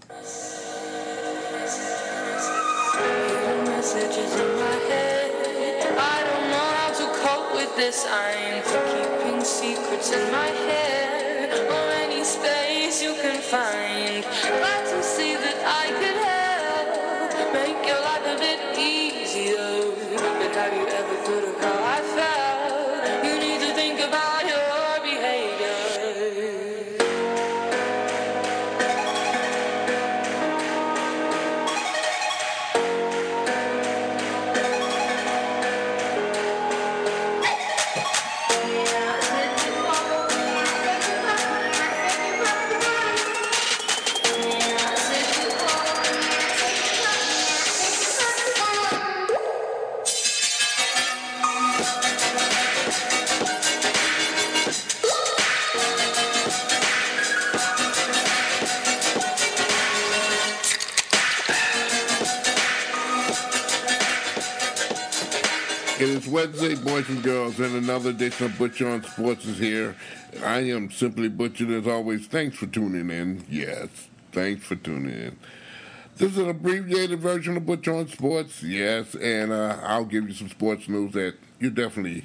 Messages in my head. I don't know how to cope with this. I'm keeping secrets in my head. Or any space you can find. Glad to see that I could help. Make your life a bit easier. But have you ever thought of how I felt? You need to think about your behavior. It is Wednesday, boys and girls, and another edition of Butcher on Sports is here. I am Simply Butcher, as always. Thanks for tuning in. Yes, thanks for tuning in. This is an abbreviated version of Butcher on Sports. Yes, and I'll give you some sports news that you definitely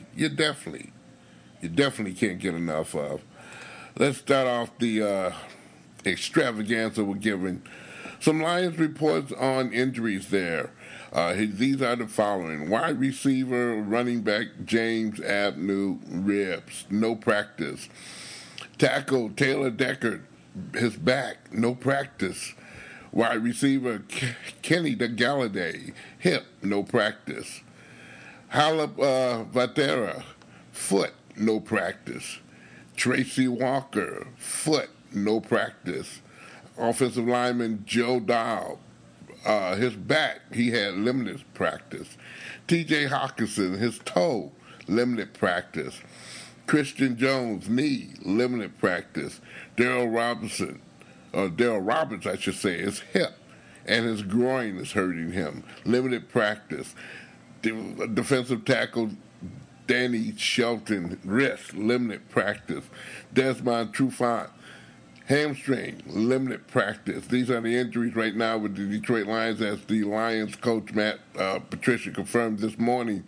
can't get enough of. Let's start off the extravaganza we're giving. Some Lions reports on injuries there. These are the following. Wide receiver, running back James Abneu, ribs, no practice. Tackle Taylor Deckard, his back, no practice. Wide receiver Kenny Galladay, hip, no practice. Halep Vatera, foot, no practice. Tracy Walker, foot, no practice. Offensive lineman Joe Dow, his back, he had limited practice. T.J. Hawkinson, his toe, limited practice. Christian Jones, knee, limited practice. Daryl Roberts, I should say, his hip and his groin is hurting him. Limited practice. Defensive tackle Danny Shelton, wrist, limited practice. Desmond Trufant, hamstring, limited practice. These are the injuries right now with the Detroit Lions, as the Lions coach Matt Patricia confirmed this morning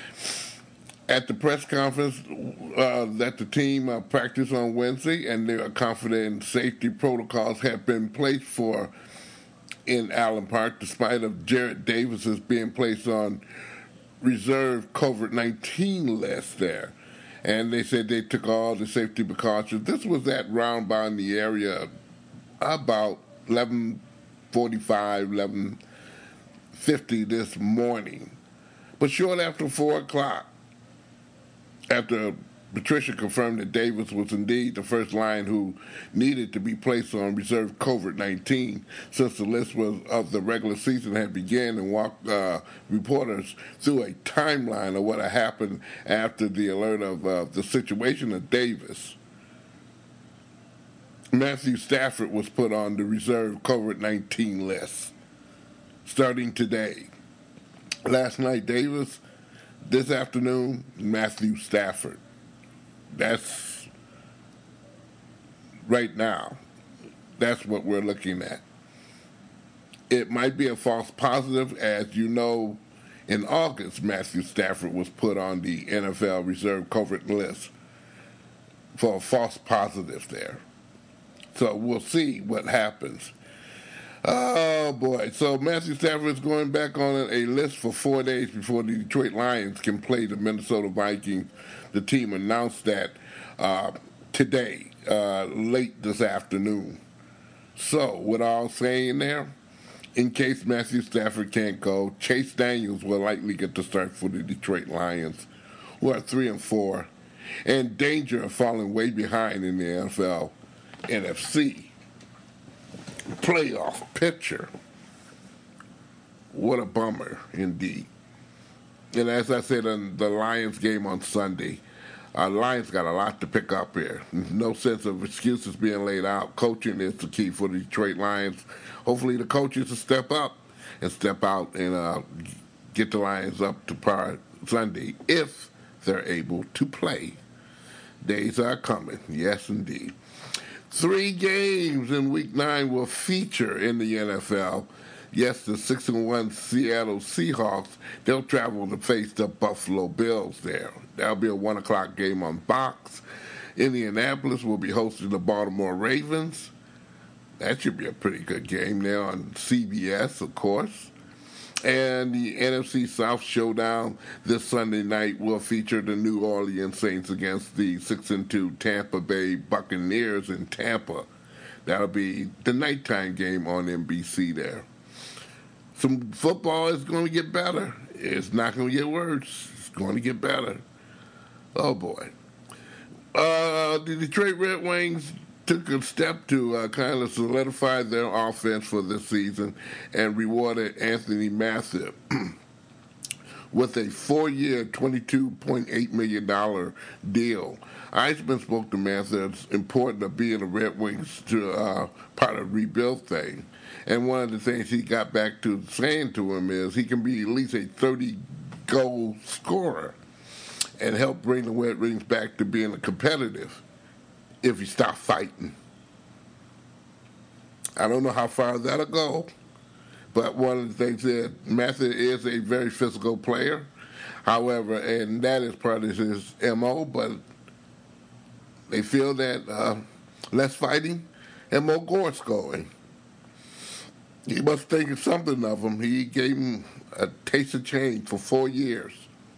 at the press conference that the team practiced on Wednesday, and they are confident safety protocols have been placed for in Allen Park, despite of Jarrett Davis's being placed on reserve COVID-19 list there. And they said they took all the safety precautions. This was at roundabout in the area about 11:45, 11:50 this morning. But short after 4 o'clock, after Patricia confirmed that Davis was indeed the first Lion who needed to be placed on reserve COVID-19 since the list was of the regular season had begun, and walked reporters through a timeline of what had happened after the alert of the situation of Davis. Matthew Stafford was put on the reserve COVID-19 list starting today. Last night, Davis. This afternoon, Matthew Stafford. That's right now. That's what we're looking at. It might be a false positive. As you know, in August, Matthew Stafford was put on the NFL reserve COVID list for a false positive there. So we'll see what happens. Oh, boy. So Matthew Stafford is going back on a list for 4 days before the Detroit Lions can play the Minnesota Vikings. The team announced that today, late this afternoon. So, with all saying there, in case Matthew Stafford can't go, Chase Daniels will likely get the start for the Detroit Lions, who are 3-4, in danger of falling way behind in the NFL NFC playoff picture. What a bummer, indeed. And as I said in the Lions game on Sunday, Lions got a lot to pick up here. No sense of excuses being laid out. Coaching is the key for the Detroit Lions. Hopefully the coaches will step up and step out and get the Lions up to par Sunday if they're able to play. Days are coming. Yes, indeed. 3 games in Week 9 will feature in the NFL. Yes, the 6-1 Seattle Seahawks, they'll travel to face the Buffalo Bills there. That'll be a 1 o'clock game on Fox. Indianapolis will be hosting the Baltimore Ravens. That should be a pretty good game there on CBS, of course. And the NFC South Showdown this Sunday night will feature the New Orleans Saints against the 6-2 Tampa Bay Buccaneers in Tampa. That'll be the nighttime game on NBC there. Some football is going to get better. It's not going to get worse. It's going to get better. Oh, boy. The Detroit Red Wings took a step to kind of solidify their offense for this season and rewarded Anthony Mathieu with a 4-year, $22.8 million deal. Eisman spoke to Mathieu. It's important to be in the Red Wings to part of the rebuild thing. And one of the things he got back to saying to him is he can be at least a 30-goal scorer and help bring the Red Wings back to being competitive if you stop fighting. I don't know how far that'll go, but one of the things is Mathieu is a very physical player. However, and that is part of his MO, but they feel that less fighting and more goal scoring. He must think something of him. He gave him a taste of change for 4 years.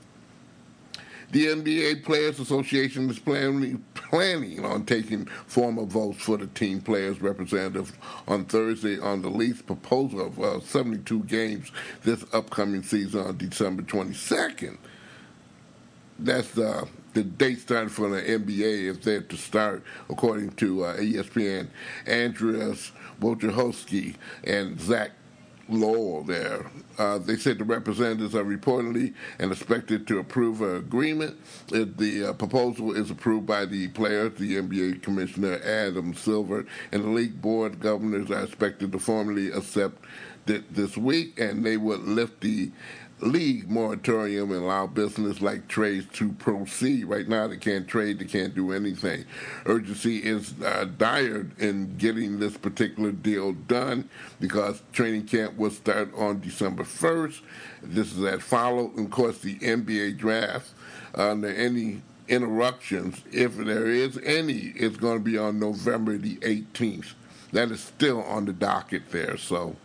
The NBA Players Association is planning on taking formal votes for the team players representative on Thursday on the lease proposal of 72 games this upcoming season on December 22nd. That's the date started for the NBA is there to start, according to ESPN. Andreas Wojciechowski and Zach Lowell there. They said the representatives are reportedly and expected to approve an agreement. If the proposal is approved by the players, the NBA Commissioner Adam Silver and the league board governors are expected to formally accept it this week, and they would lift the league moratorium and allow business like trades to proceed. Right now they can't trade, they can't do anything. Urgency is dire in getting this particular deal done because training camp will start on December 1st. This is that follow, of course, the NBA draft. Any interruptions, if there is any, it's going to be on November the 18th. That is still on the docket there, so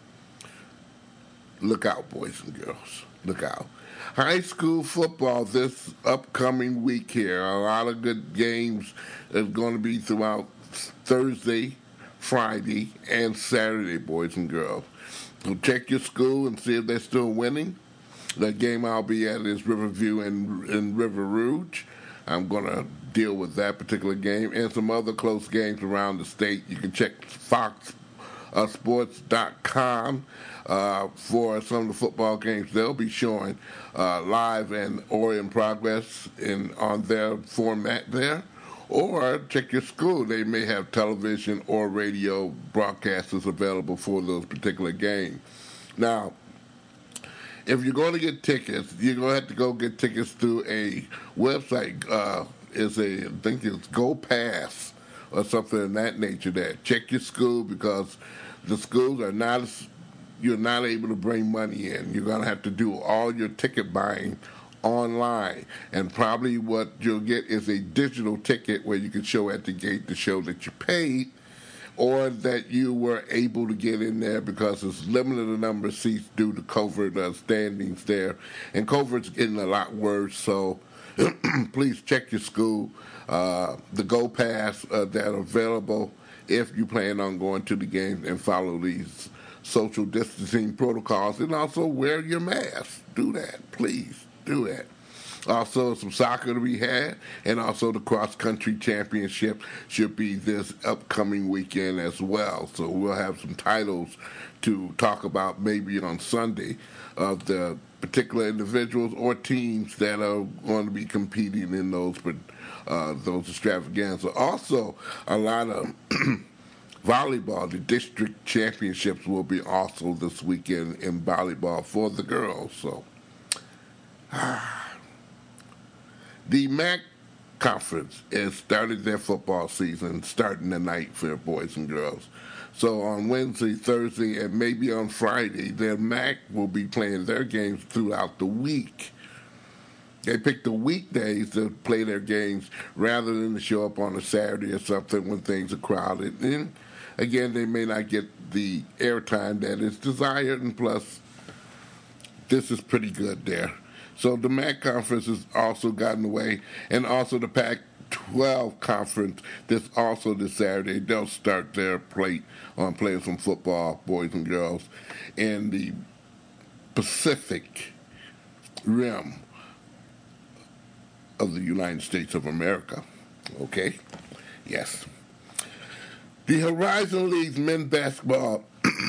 look out, boys and girls. Look out. High school football this upcoming week here. A lot of good games is going to be throughout Thursday, Friday, and Saturday, boys and girls. So check your school and see if they're still winning. The game I'll be at is Riverview and River Rouge. I'm going to deal with that particular game and some other close games around the state. You can check foxsports.com for some of the football games. They'll be showing live and or in progress on their format there. Or check your school. They may have television or radio broadcasters available for those particular games. Now, if you're going to get tickets, you're going to have to go get tickets through a website. I think it's GoPass or something of that nature there. Check your school because the schools are not, you're not able to bring money in. You're going to have to do all your ticket buying online. And probably what you'll get is a digital ticket where you can show at the gate to show that you paid or that you were able to get in there because it's limited the number of seats due to COVID standings there. And COVID's getting a lot worse, so please check your school. The GoPass that are available if you plan on going to the game and follow these social distancing protocols, and also wear your mask. Do that, please. Do that. Also, some soccer to be had, and also the cross-country championship should be this upcoming weekend as well. So we'll have some titles to talk about maybe on Sunday of the particular individuals or teams that are going to be competing in those extravaganzas. Also, a lot of volleyball. The district championships will be also this weekend in volleyball for the girls. So, the MAC Conference has started their football season, starting tonight for boys and girls. So on Wednesday, Thursday, and maybe on Friday, their MAC will be playing their games throughout the week. They pick the weekdays to play their games rather than to show up on a Saturday or something when things are crowded. And again, they may not get the airtime that is desired, and plus, this is pretty good there. So the MAC conference has also gotten away, and also the Pac-12 conference this Saturday. They'll start their plate on playing some football, boys and girls, in the Pacific Rim of the United States of America. Okay? Yes. The Horizon League's men's basketball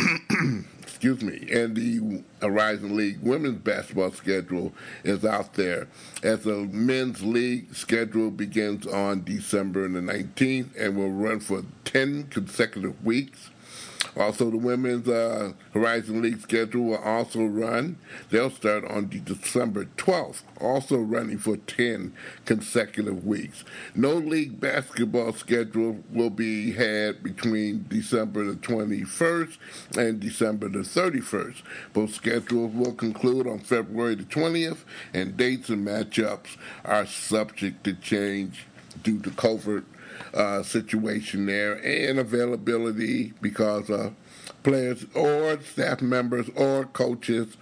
and the Horizon League women's basketball schedule is out there, as the men's league schedule begins on December the 19th and will run for 10 consecutive weeks. Also, the women's Horizon League schedule will also run. They'll start on December 12th, also running for 10 consecutive weeks. No league basketball schedule will be had between December the 21st and December the 31st. Both schedules will conclude on February the 20th, and dates and matchups are subject to change due to COVID situation there and availability, because players or staff members or coaches,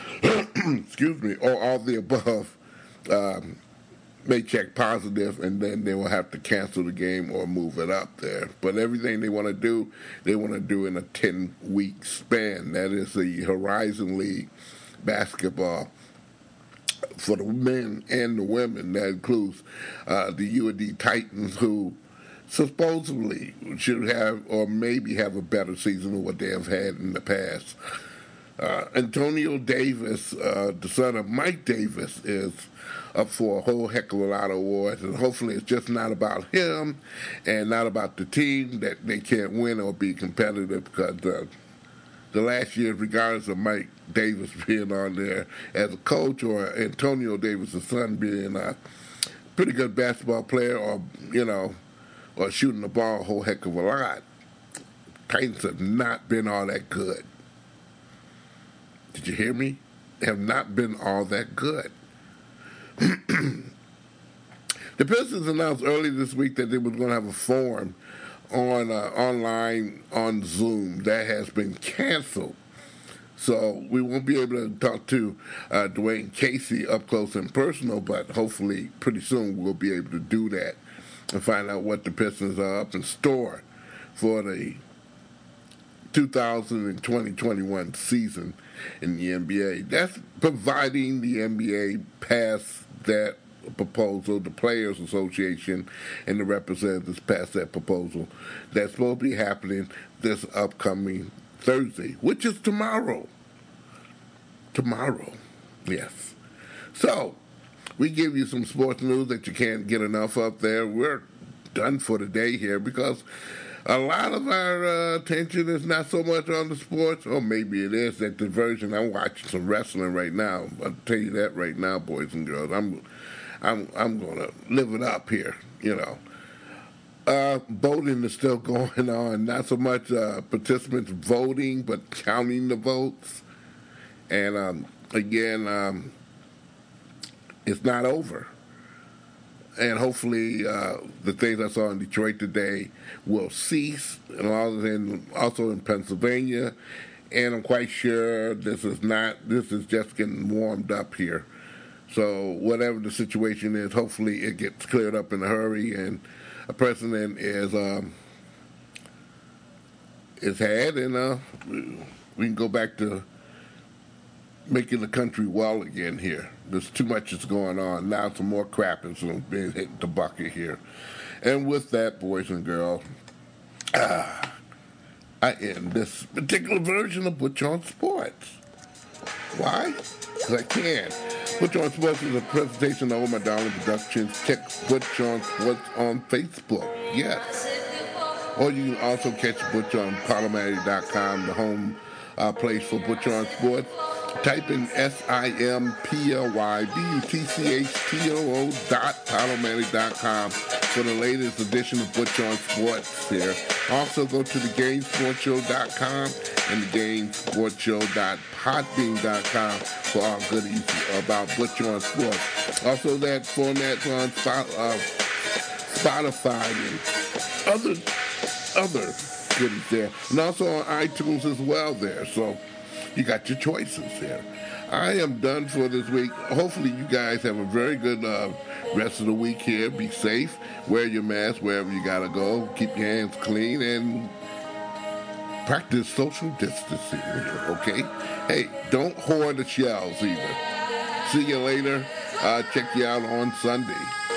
or all the above, may check positive, and then they will have to cancel the game or move it up there. But everything they want to do in a 10-week span. That is the Horizon League basketball for the men and the women. That includes the UAD Titans, who supposedly should have or maybe have a better season than what they have had in the past. Antonio Davis, the son of Mike Davis, is up for a whole heck of a lot of awards, and hopefully it's just not about him and not about the team that they can't win or be competitive, because the last year, regardless of Mike Davis being on there as a coach or Antonio Davis' son being a pretty good basketball player, or shooting the ball a whole heck of a lot, Titans have not been all that good. Did you hear me? They have not been all that good. The Pistons announced earlier this week that they were going to have a forum on online on Zoom. That has been canceled. So we won't be able to talk to Dwayne Casey up close and personal, but hopefully pretty soon we'll be able to do that and find out what the Pistons are up in store for the 2020-21 season in the NBA. That's providing the NBA pass that proposal, the Players Association and the representatives pass that proposal. That's supposed to be happening this upcoming Thursday, which is tomorrow. Tomorrow, yes. So, we give you some sports news that you can't get enough of there. We're done for the day here, because a lot of our attention is not so much on the sports, or maybe it is that diversion. I'm watching some wrestling right now. I'll tell you that right now, boys and girls. I'm going to live it up here, Voting is still going on. Not so much participants voting, but counting the votes. And again, it's not over. And hopefully the things I saw in Detroit today will cease, and also in Pennsylvania. And I'm quite sure this is just getting warmed up here. So whatever the situation is, hopefully it gets cleared up in a hurry, and a president is had, and we can go back to making the country well again here. There's too much that's going on. Now some more crap is being hit the bucket here. And with that, boys and girls, I end this particular version of Butch on Sports. Why? Because I can. Butch on Sports is a presentation of Omar Darling Productions. Check Butch on Sports on Facebook. Yes. Or you can also catch Butch on Podomatic.com, the home place for Butch on Sports. Type in SIMPLYBUTCHTOO.PowerManny.com for the latest edition of Butcher on Sports here. Also go to thegamesportshow.com and thegamesportshow.podbean.com for all goodies about Butcher on Sports. Also that format's on Spotify and other goodies there. And also on iTunes as well there. So you got your choices there. I am done for this week. Hopefully you guys have a very good rest of the week here. Be safe. Wear your mask wherever you got to go. Keep your hands clean and practice social distancing here, okay? Hey, don't hoard the shells either. See you later. Check you out on Sunday.